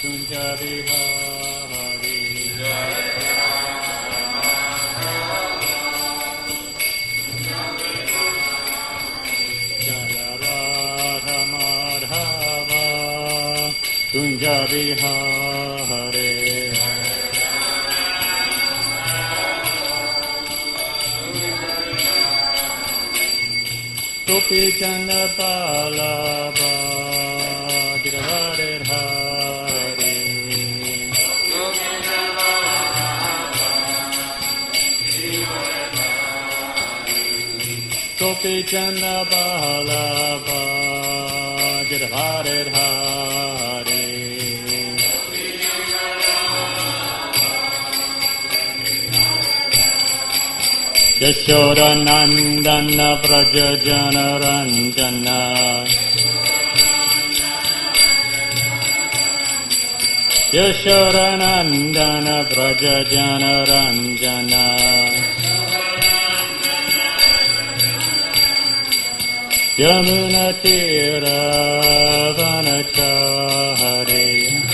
Kunja Bihari Jaya Radha Madhava Kunja Bihari Gopi Chanda Balaba Giravare Hari Gopi Chanda Balaba Giravare Hari Yashoda Nandana Braja Jana Ranjana Yashoda Nandana Braja Jana Ranjana Yamuna Tira Vanachari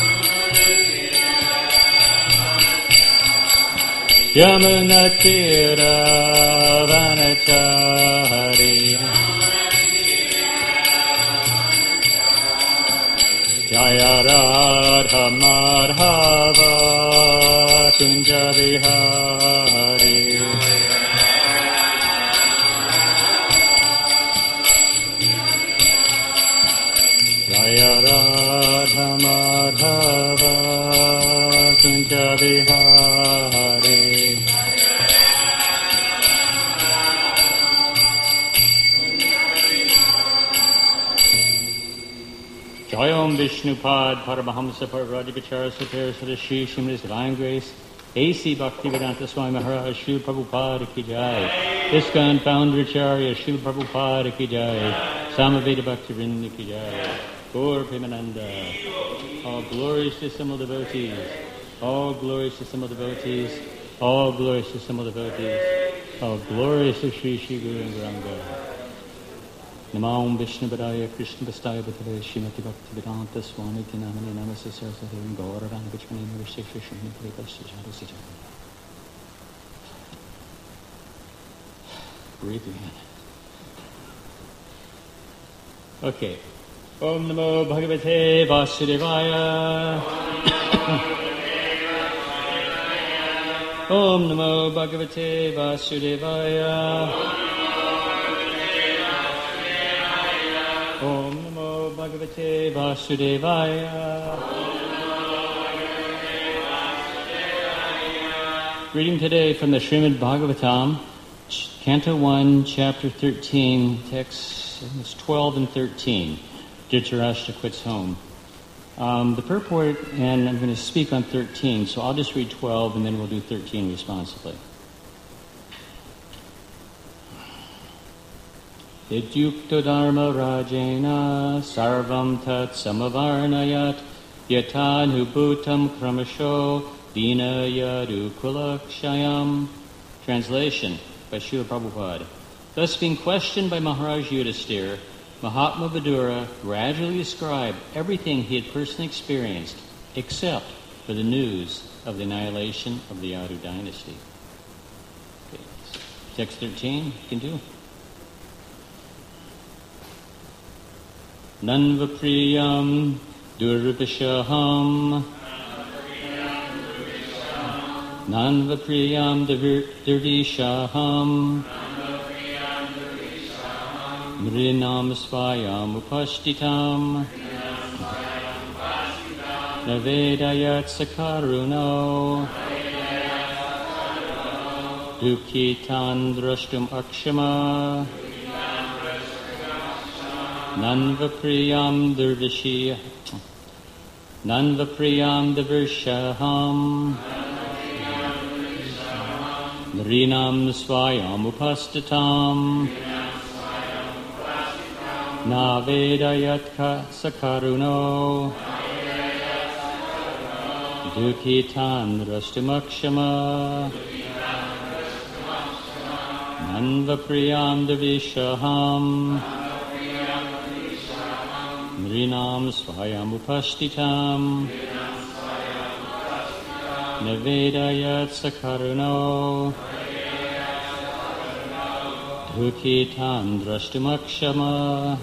Yamuna Tira Vanachari Jaya Radha Madhava Kunja Bihari Jaya Radha Madhava Kunja Bihari Jayam Vishnupad Paramahamsa Parvadikachara Satir Sadashi Shimris Divine Grace A.C. Bhaktivedanta Swami Maharaj Srila Prabhupada Ki Jai ISKCON Founder Acharya Srila Prabhupada Ki Jai Samaveda Bhaktivinoda Ki Jai Gaur Premananda All glories to Simul devotees All glories to Simul devotees All glories to Simul devotees All glories to Sri Sri Guru and Gauranga Namam Vishnu Padaya Krishna Vastaya Bhatave Srimati Bhaktivedanta Swami Kinamani Namasa Saraswati Gauranga Vichmani Navashekha Shri Prabhupada Sijata. Breathe in. Okay. Om Namo Bhagavate Vasudevaya. Om Namo Bhagavate Vasudevaya. Om Namo Bhagavate Vasudevaya. Reading today from the Srimad Bhagavatam, Canto 1, Chapter 13, texts 12 and 13. Dhritarashtra quits home. The purport, and I'm going to speak on 13, so I'll just read 12 and then we'll do 13 responsively. Idyukta dharma rajena sarvam tat samavarnayat yatanubhutam kramasho dina yadu kulakshayam. Translation by Srila Prabhupada. Thus being questioned by Maharaj Yudhisthira, Mahatma Vidura gradually described everything he had personally experienced except for the news of the annihilation of the Yadu dynasty. Okay. Text 13, you can do. Nanvapriyam durvishaham Nanvapriyam durvishaham Mrinam svayam upashtitam Navedayat sakaruno Dukhitan drashtum akshama Nanvapriyam durvishaham Nrinam svayam upastitam Navedayat sakaruno Dukhitan rastumakshama Nanvapriyam durvishaham Nrinam Swayam Upastitam Navedayat Sakaruno Dukhitam Drashtumakshama.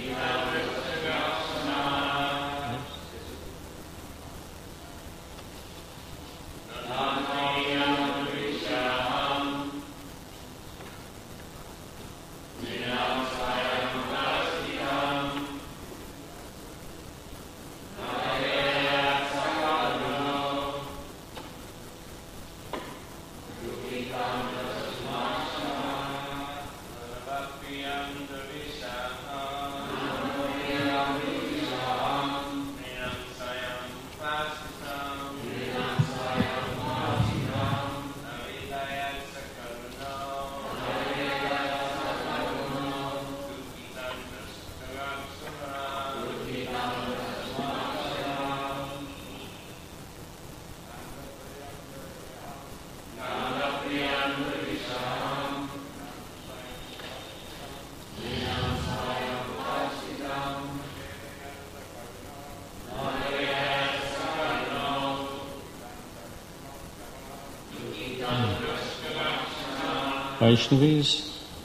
Vaishnavis,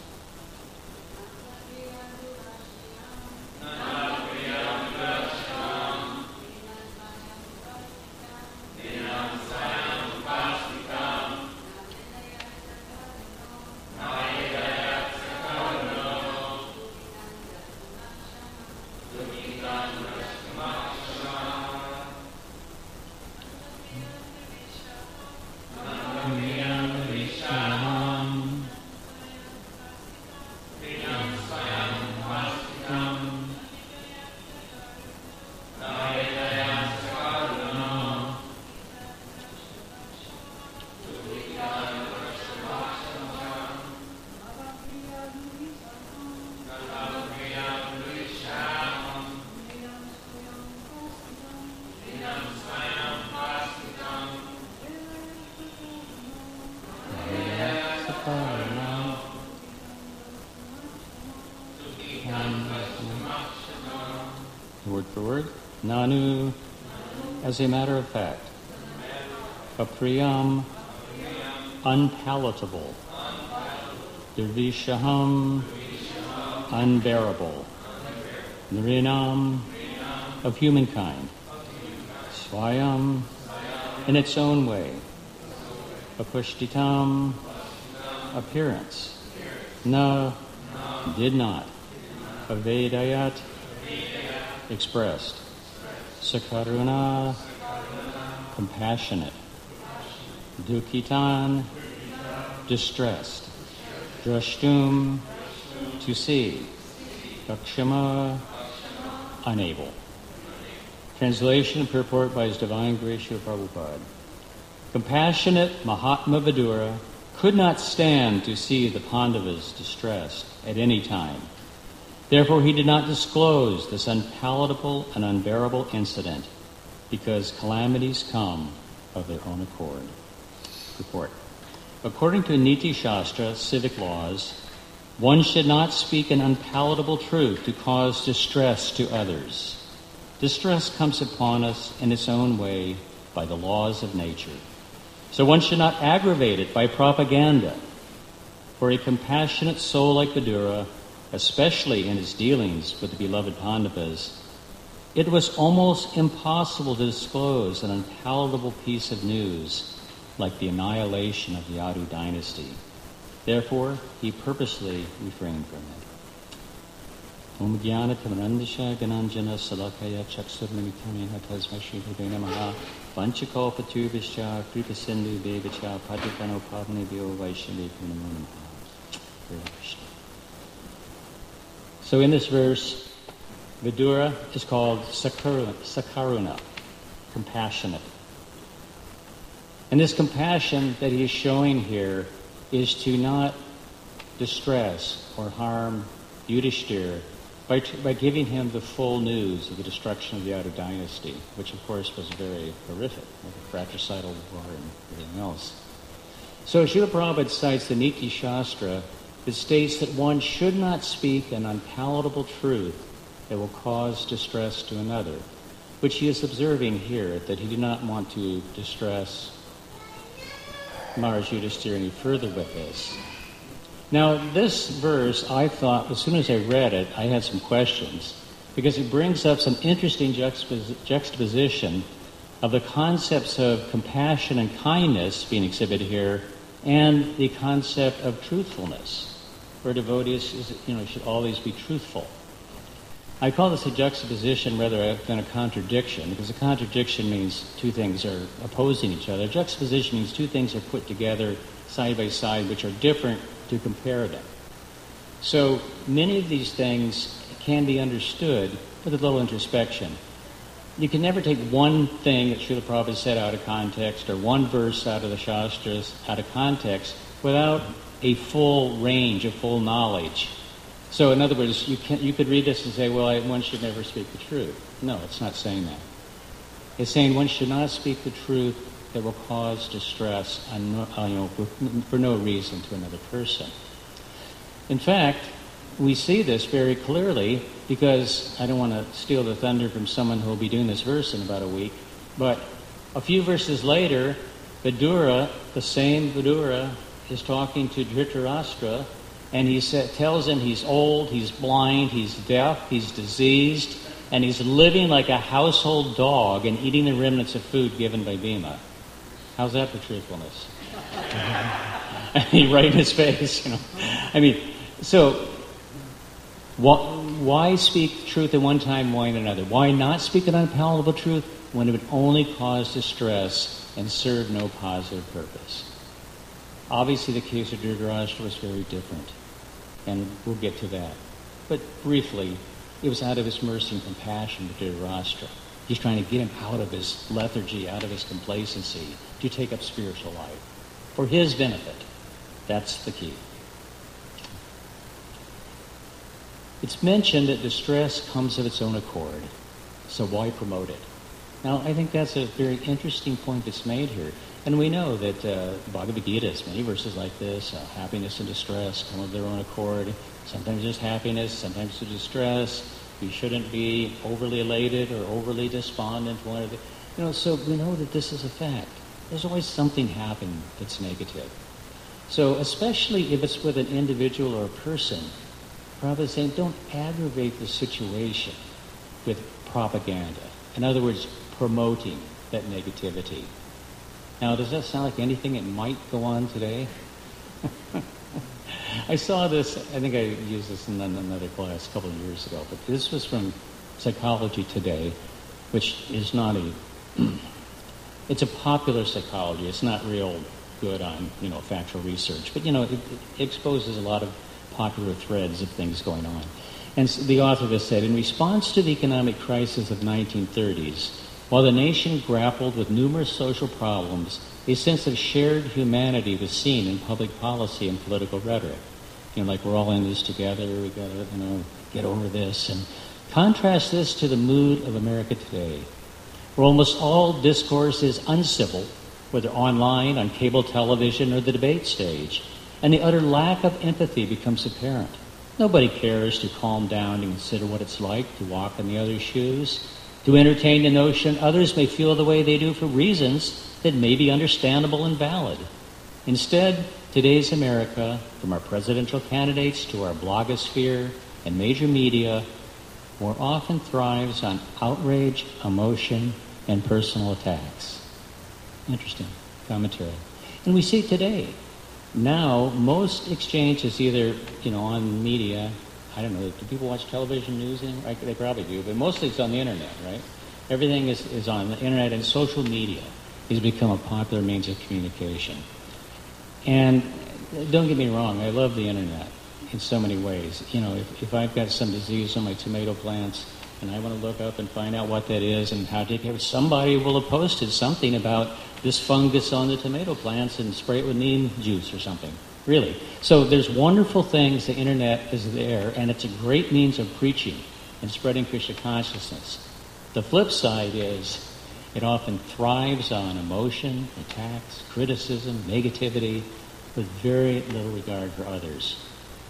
word for word, Nanu, as a matter of fact, Apriyam, unpalatable, Dirvishaham, unbearable, Nrinam, of humankind, Swayam, in its own way, Apushtitam, appearance, Na, did not, Avedayat, expressed, Sakaruna, compassionate, Dukhitan, distressed, Drashtum, to see, Dakshama, unable. Translation and purport by His Divine Grace Srila Prabhupada. Compassionate Mahatma Vidura could not stand to see the Pandavas distressed at any time. Therefore he did not disclose this unpalatable and unbearable incident, because calamities come of their own accord. Report. According to Niti Shastra, civic laws, one should not speak an unpalatable truth to cause distress to others. Distress comes upon us in its own way by the laws of nature. So one should not aggravate it by propaganda. For a compassionate soul like Vidura, especially in his dealings with the beloved Pandavas, it was almost impossible to disclose an unpalatable piece of news like the annihilation of the Yadu dynasty. Therefore, he purposely refrained from it. Om Jnana Tamarandisha Gananjana Salakaya Chaksurmanikamena Tasma Shri Hridaya Namaha Vanchakalpatubhischa Kripasindu Bevacha Padikano Pavnebhyo Vaishnavi Namo Namaha. So in this verse, Vidura is called Sakaruna, compassionate. And this compassion that he is showing here is to not distress or harm Yudhishthira by giving him the full news of the destruction of the Yadu dynasty, which of course was very horrific, like a fratricidal war and everything else. So Srila Prabhupada cites the Niti Shastra that states that one should not speak an unpalatable truth that will cause distress to another, which he is observing here, that he did not want to distress Maharaj Yudhisthira any further with this. Now, this verse, I thought, as soon as I read it, I had some questions, because it brings up some interesting juxtaposition of the concepts of compassion and kindness being exhibited here, and the concept of truthfulness, where devotees should always be truthful. I call this a juxtaposition rather than a contradiction, because a contradiction means two things are opposing each other. Juxtaposition means two things are put together side by side, which are different, to compare them. So many of these things can be understood with a little introspection. You can never take one thing that Srila Prabhupada said out of context, or one verse out of the Shastras out of context, without a full range, a full knowledge. So in other words, you could read this and say, well, one should never speak the truth. No, it's not saying that. It's saying one should not speak the truth that will cause distress for no reason to another person. In fact, we see this very clearly, because I don't want to steal the thunder from someone who will be doing this verse in about a week, but a few verses later, Vidura, the same Vidura, is talking to Dhritarashtra, and he tells him he's old, he's blind, he's deaf, he's diseased, and he's living like a household dog and eating the remnants of food given by Bhima. How's that for truthfulness? Right in his face, So, why speak truth at one time, why at another? Why not speak an unpalatable truth when it would only cause distress and serve no positive purpose? Obviously, the case of Dhritarashtra was very different, and we'll get to that. But briefly, it was out of his mercy and compassion to Dhritarashtra. He's trying to get him out of his lethargy, out of his complacency, to take up spiritual life for his benefit. That's the key. It's mentioned that distress comes of its own accord, so why promote it? Now, I think that's a very interesting point that's made here. And we know that Bhagavad Gita has many verses like this. Happiness and distress come of their own accord. Sometimes there's happiness, sometimes there's distress. You shouldn't be overly elated or overly despondent. So we know that this is a fact. There's always something happening that's negative. So especially if it's with an individual or a person, Prabhupada is saying don't aggravate the situation with propaganda. In other words, promoting that negativity. Now, does that sound like anything that might go on today? I saw this, I think I used this in another class a couple of years ago, but this was from Psychology Today, which is not it's a popular psychology. It's not real good on, factual research, but, it exposes a lot of popular threads of things going on. And so the author of this said, in response to the economic crisis of the 1930s, while the nation grappled with numerous social problems, a sense of shared humanity was seen in public policy and political rhetoric. Like we're all in this together, we got to, get over this. And contrast this to the mood of America today, where almost all discourse is uncivil, whether online, on cable television, or the debate stage, and the utter lack of empathy becomes apparent. Nobody cares to calm down and consider what it's like to walk in the other's shoes, to entertain the notion others may feel the way they do for reasons that may be understandable and valid. Instead, today's America, from our presidential candidates to our blogosphere and major media, more often thrives on outrage, emotion, and personal attacks. Interesting commentary. And we see today. Now, most exchange is either, on media. I don't know, do people watch television news anymore? They probably do, but mostly it's on the internet, right? Everything is on the internet, and social media has become a popular means of communication. And don't get me wrong, I love the internet in so many ways. If I've got some disease on my tomato plants and I want to look up and find out what that is and how to take care of it, somebody will have posted something about this fungus on the tomato plants and spray it with neem juice or something. Really. So there's wonderful things. The internet is there, and it's a great means of preaching and spreading Krishna consciousness. The flip side is it often thrives on emotion, attacks, criticism, negativity, with very little regard for others.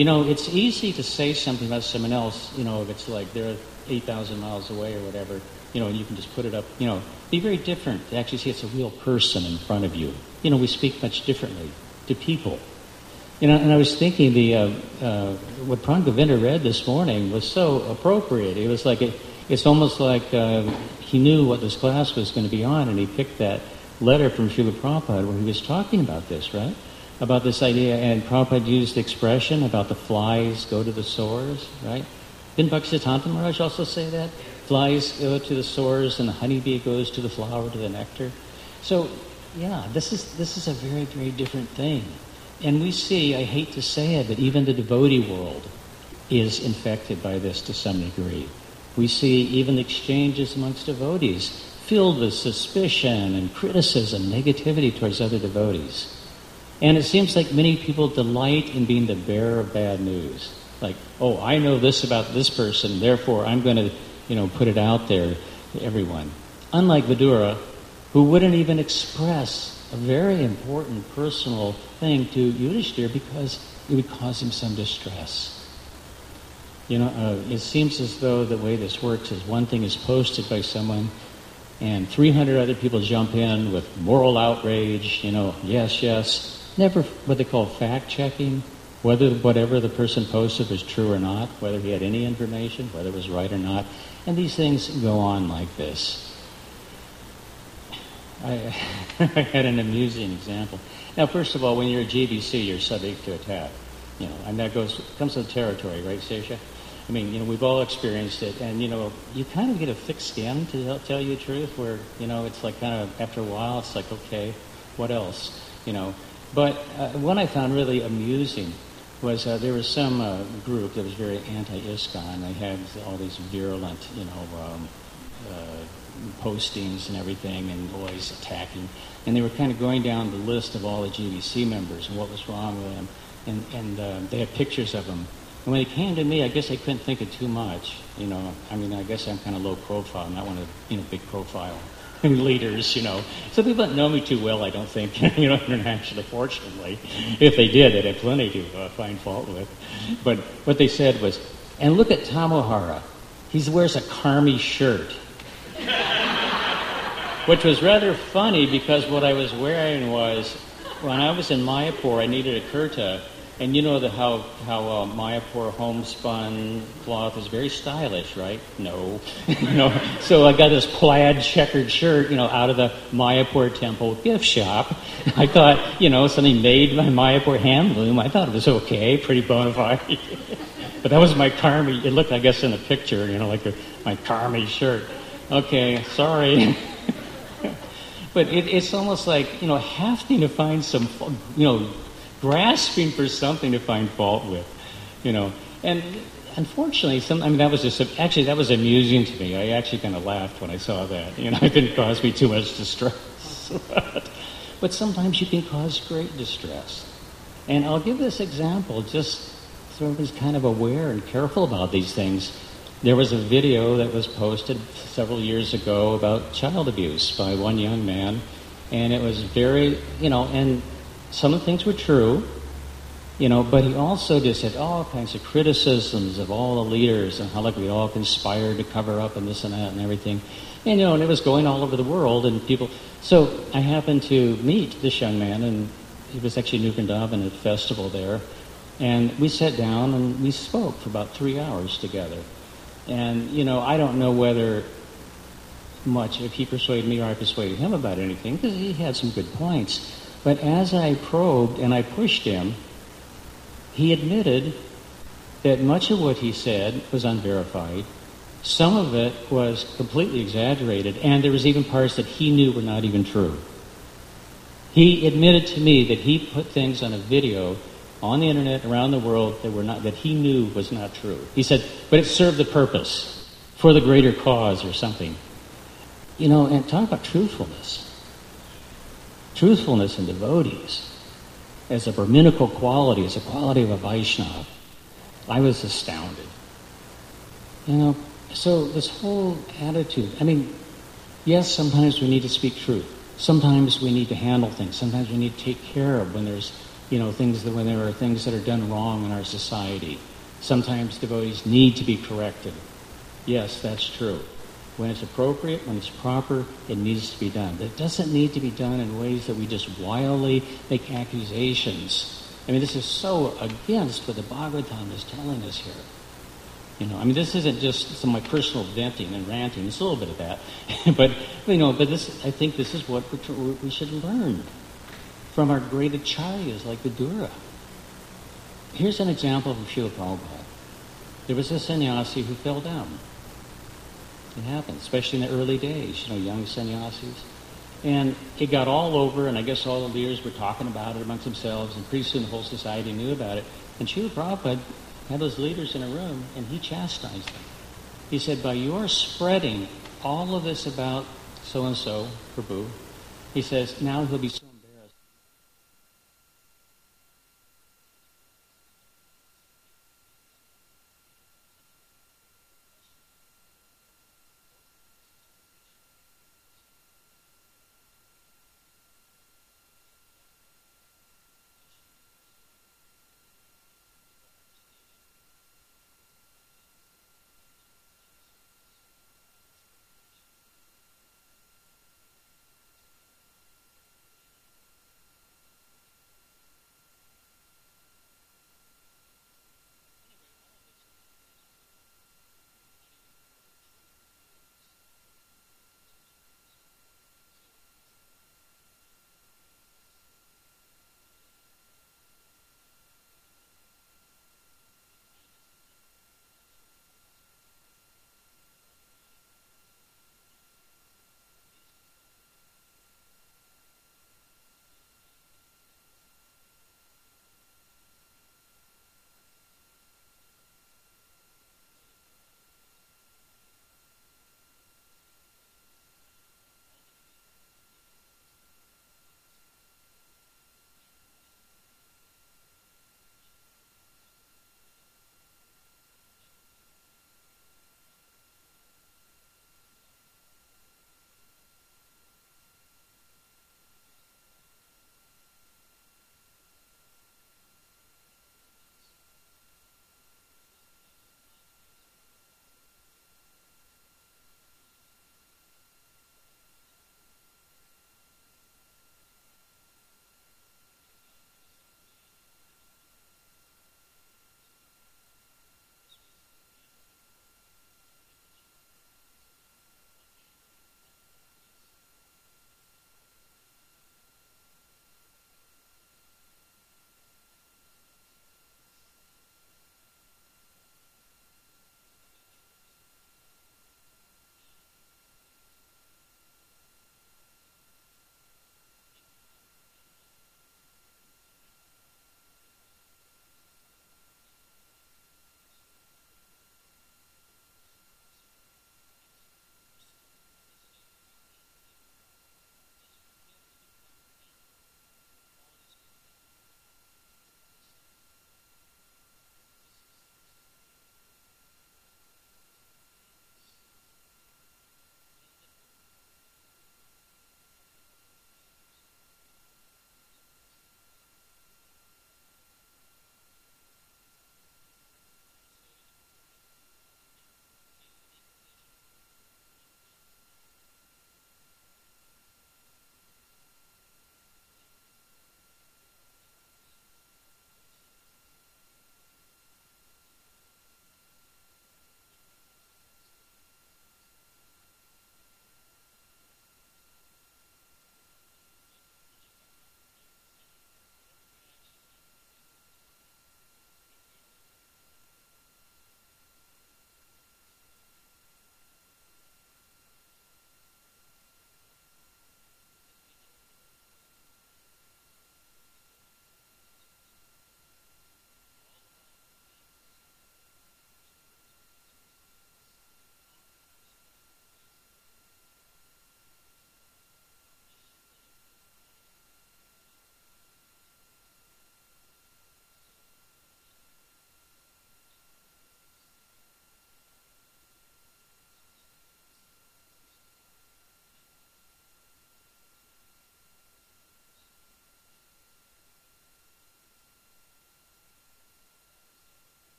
It's easy to say something about someone else, if it's like they're 8,000 miles away or whatever, and you can just put it up, be very different to actually see it's a real person in front of you. We speak much differently to people. And I was thinking what Pran Govinda read this morning was so appropriate. It was like, it's almost like he knew what this class was going to be on, and he picked that letter from Srila Prabhupada where he was talking about this, right? About this idea, and Prabhupada used the expression about the flies go to the sores, right? Didn't Bhaktisiddhanta Maharaj also say that? Flies go to the sores and the honeybee goes to the flower, to the nectar. So, yeah, this is a very, very different thing. And we see, I hate to say it, but even the devotee world is infected by this to some degree. We see even exchanges amongst devotees filled with suspicion and criticism, negativity towards other devotees. And it seems like many people delight in being the bearer of bad news. Like, oh, I know this about this person, therefore I'm going to, put it out there to everyone. Unlike Vidura, who wouldn't even express a very important personal thing to Yudhishthira because it would cause him some distress. It seems as though the way this works is one thing is posted by someone and 300 other people jump in with moral outrage, yes. Never what they call fact-checking, whether whatever the person posted was true or not, whether he had any information, whether it was right or not. And these things go on like this. I had an amusing example. Now, first of all, when you're a GBC, you're subject to attack. And that comes with the territory, right, Sesha? I mean, we've all experienced it, and you kind of get a thick skin, to tell you the truth, where it's like kind of after a while, it's like, okay, what else? But what I found really amusing was there was some group that was very anti-ISKCON. They had all these virulent, postings and everything, and always attacking. And they were kind of going down the list of all the GBC members and what was wrong with them. And they had pictures of them. And when it came to me, I guess I couldn't think of too much. I guess I'm kind of low profile, not one of big profile leaders, So people don't know me too well, I don't think, internationally, fortunately. If they did, they'd have plenty to find fault with. But what they said was, and look at Tamohara. He wears a Karmi shirt. Which was rather funny because what I was wearing was, when I was in Mayapur, I needed a kurta, and how Mayapur homespun cloth is very stylish, right? No. So I got this plaid checkered shirt, out of the Mayapur temple gift shop. I thought, something made by Mayapur handloom. I thought it was okay, pretty bona fide. But that was my Karmi. It looked, I guess, in the picture, like my Karmi shirt. Okay, sorry. But it's almost like, having to find some, grasping for something to find fault with, And unfortunately, that was amusing to me. I actually kind of laughed when I saw that. It didn't cause me too much distress. But sometimes you can cause great distress. And I'll give this example just so everybody's kind of aware and careful about these things. There was a video that was posted several years ago about child abuse by one young man, and it was very, and some of the things were true, but he also just had all kinds of criticisms of all the leaders and how we all conspired to cover up and this and that and everything. And, and it was going all over the world, and people. So I happened to meet this young man, and he was actually in New Vrindavan at a festival there, and we sat down and we spoke for about 3 hours together. And, I don't know whether much, if he persuaded me or I persuaded him about anything, because he had some good points. But as I probed and I pushed him, he admitted that much of what he said was unverified. Some of it was completely exaggerated, and there was even parts that he knew were not even true. He admitted to me that he put things on a video on the internet around the world that he knew was not true. He said, but it served the purpose for the greater cause or something. And talk about truthfulness. Truthfulness in devotees as a Brahminical quality, as a quality of a Vaishnava. I was astounded. So this whole attitude, yes, sometimes we need to speak truth. Sometimes we need to handle things. Sometimes we need to take care of when there's things that when there are things that are done wrong in our society. Sometimes devotees need to be corrected. Yes, that's true. When it's appropriate, when it's proper, it needs to be done. But it doesn't need to be done in ways that we just wildly make accusations. I mean, this is so against what the Bhagavatam is telling us here. This isn't just some of my personal venting and ranting. It's a little bit of that, but this. I think this is what we should learn from our great acharyas like Vidura. Here's an example from Srila Prabhupada. There was a sannyasi who fell down. It happened, especially in the early days. Young sannyasis. And it got all over, and I guess all the leaders were talking about it amongst themselves, and pretty soon the whole society knew about it. And Srila Prabhupada had those leaders in a room, and he chastised them. He said, by your spreading all of this about so-and-so, Prabhu, he says, now he'll be